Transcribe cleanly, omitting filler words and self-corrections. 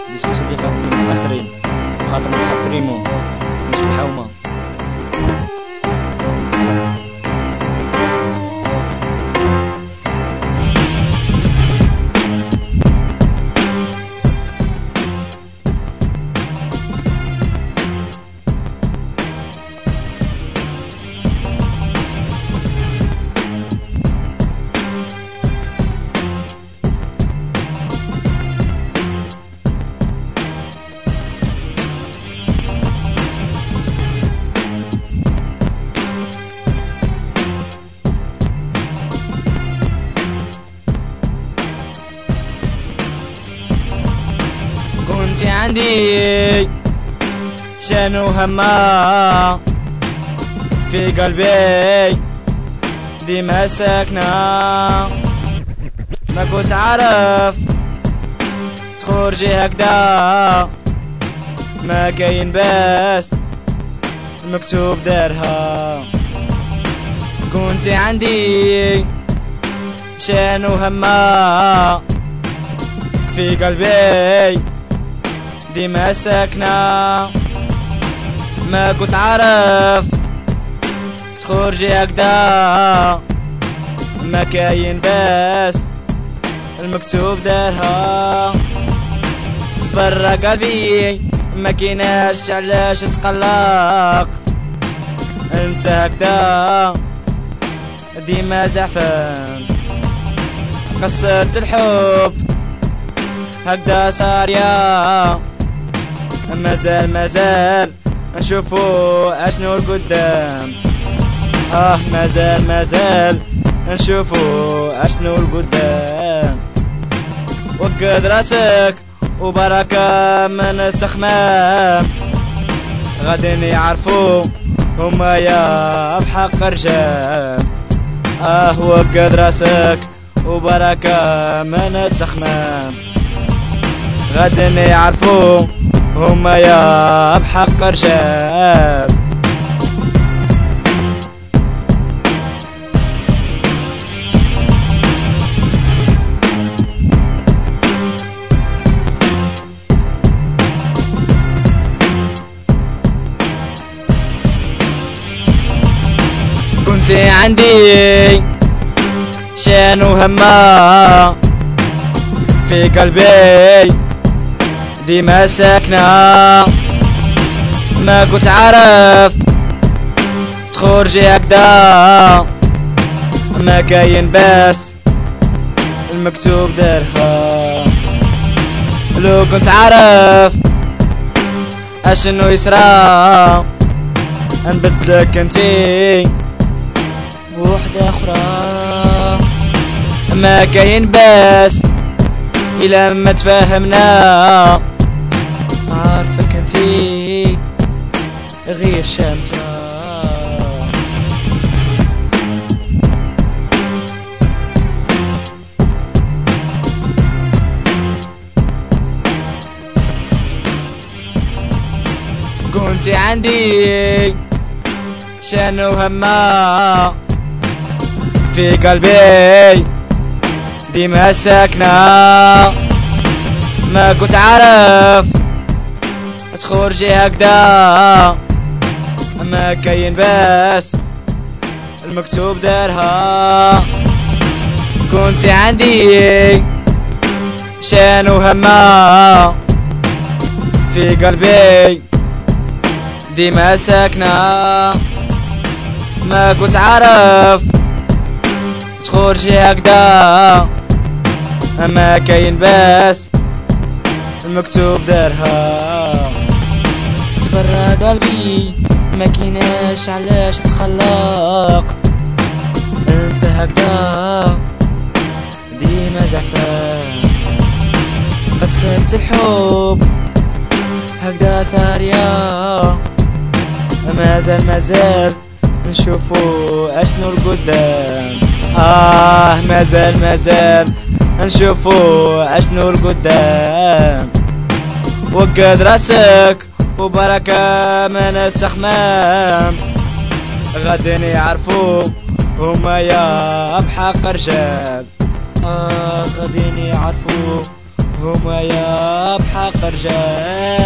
ديسكوسو اللي غادي مقصرين خاطر مخبريمو نص الحومه. كنت عندي شان وهمة في قلبي ديما ساكنة، ما كنت عارف تخرجي هكدا، ما كاين بس المكتوب دارها. كنت عندي شان وهمة في قلبي ديما ساكنة، ما كنت عارف تخرجي هكدا، ما كاين بس المكتوب دارها. صبر قلبي ما كيناش علاش تقلق، انت هكدا ديما زعفان. قصة الحب هكدا صاريا، مازال نشوفو اشنو القدام. مازال نشوفو اشنو القدام. وقد راسك وبركة من التخمام، غادي يعرفو هما يا بحق رجال. وقد راسك وبركة من التخمام، غادي يعرفو هما يا بحق رجال. كنت عندي شان وهمة في قلبي ديما ساكنة، ما كنت عارف تخرجي هكدا، ما كاين بس المكتوب دارها. لو كنت عارف اشنو يسرى، نبدلك انتي بوحدة اخرى. ما كاين بس إلا ما تفاهمنا، عارفك انتي غير شامتة. كنت عندي شان وهمة في قلبي ديما ساكنة، ما كنت عارف تخرجي هكدا، ما كاين بس المكتوب دارها. كنت عندي شان وهمة في قلبي ديما ساكنة، ما كنت عارف تخرجي هكدا، ما كاين بس المكتوب دارها. صبر قلبي ما كيناش علاش تقلق، انت هكدا ديما زعفان. قصة الحب هكدا صاريا، مازال نشوفو اشنو القدام. مازال نشوفو اشنو القدام. وقد راسك وبركة من التخمام، غادي يعرفو هما يا بحق رجال. غادي يعرفو هما يا بحق رجال